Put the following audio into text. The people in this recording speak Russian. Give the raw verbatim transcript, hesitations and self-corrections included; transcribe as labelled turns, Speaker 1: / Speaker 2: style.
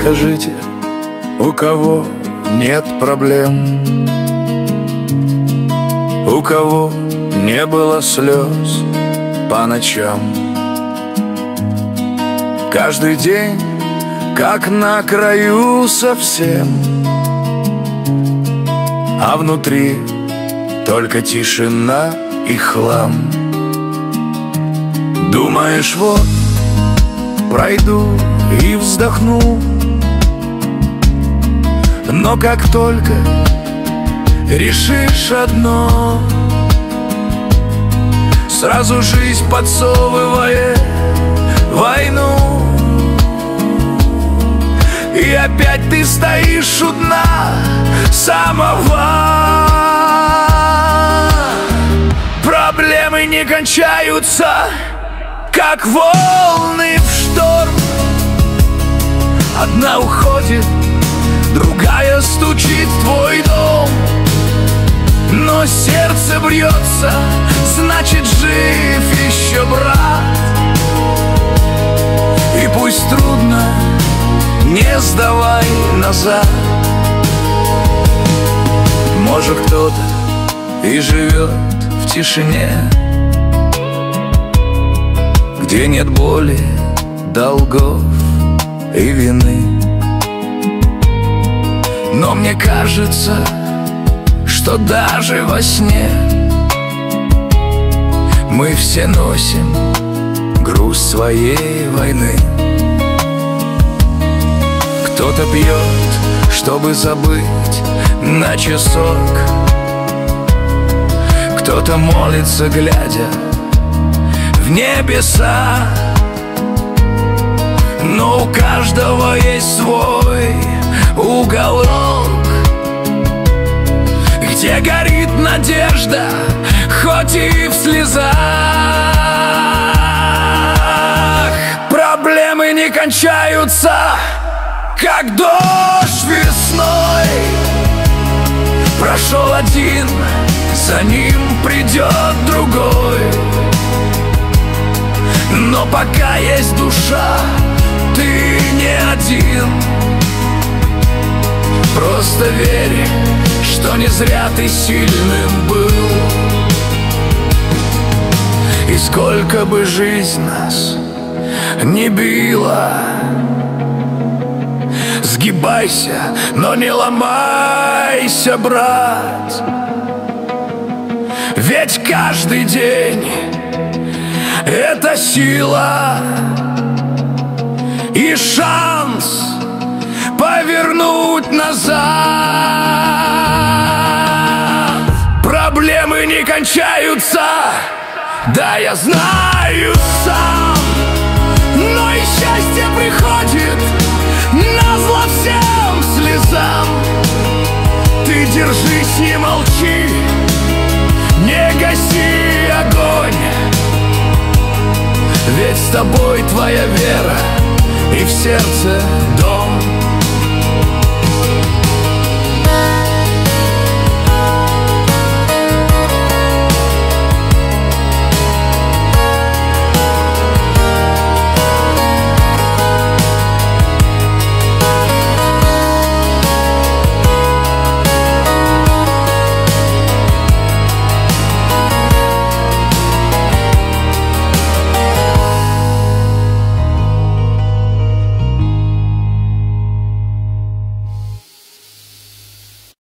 Speaker 1: скажите, у кого нет проблем? У кого не было слез по ночам? Каждый день как на краю совсем, а внутри только тишина и хлам. Думаешь, вот пройду и вздохну, но как только решишь одно, сразу жизнь подсовывает войну. И опять ты стоишь у дна самого. Проблемы не кончаются, как волны в шторм. Одна уходит, другая стучит в твой дом. Но сердце бьется, значит жив еще брат. И пусть трудно, не сдавай назад. Может, кто-то и живет в тишине, где нет боли, долгов и вины. Но мне кажется, что даже во сне мы все носим груз своей войны. Кто-то пьет, чтобы забыть на часок, кто-то молится, глядя в небеса. Но у каждого есть свой уголок, где горит надежда, хоть и в слезах. Проблемы не кончаются, как дождь весной. Прошел один, за ним придет другой. Но пока есть душа, ты не один. Просто верь, что не зря ты сильным был. И сколько бы жизнь нас не била, сгибайся, но не ломайся, брат. Ведь каждый день — это сила и шанс повернуть назад. Проблемы не кончаются, да, я знаю сам. Но и счастье приходит назло всем слезам. Ты держись, не молчи, не гаси огонь. Ведь с тобой твоя вера и в сердце дом.